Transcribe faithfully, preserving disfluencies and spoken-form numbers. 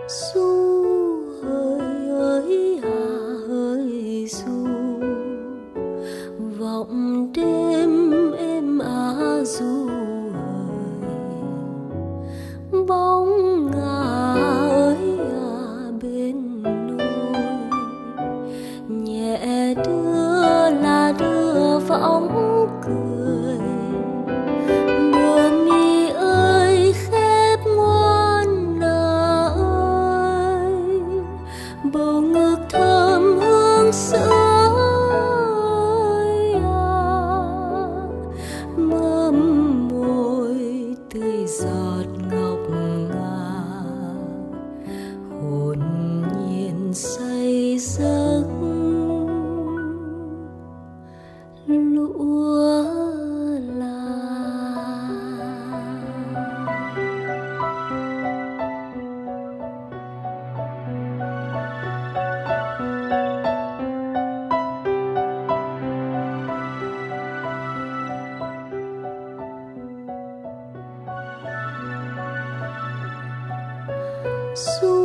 Ru ơi ơi à ơi ru, vọng đêm êm á ru ơi, bóng ngả ơi à bên nôi, nhẹ đưa là đưa võng cười. Bờ mi ơi khép ngoan nở ơi, bầu ngực thơm hương sữa ơi à, mâm môi tươi giọt ngọc ngà, hồn nhiên say giấc lúa là. Ru